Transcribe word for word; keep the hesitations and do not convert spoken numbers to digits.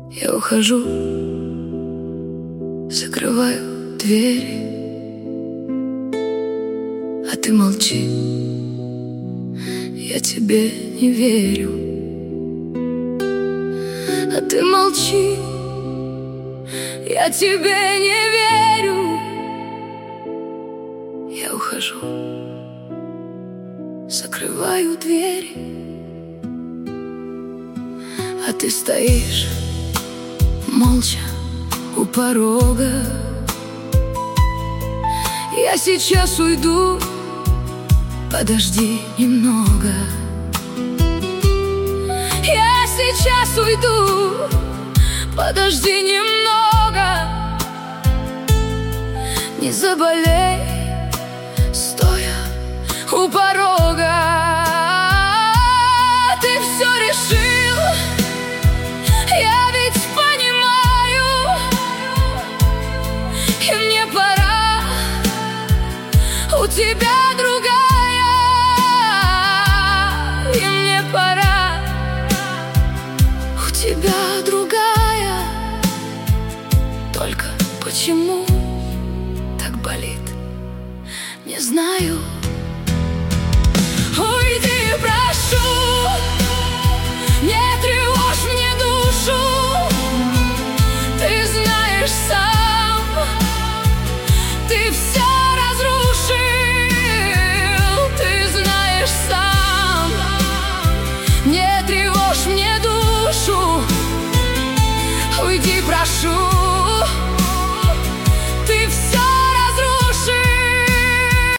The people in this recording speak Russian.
Я ухожу, закрываю двери, а ты молчи, я тебе не верю. А ты молчи, я тебе не верю. Я ухожу, закрываю двери, а ты стоишь молча у порога. Я сейчас уйду, подожди немного. Я сейчас уйду, подожди немного. Не заболей, стоя у порога. Ты все решил, я ведь понимаю, и мне пора. У тебя другая, и мне пора. У тебя другая. Только почему так болит, не знаю.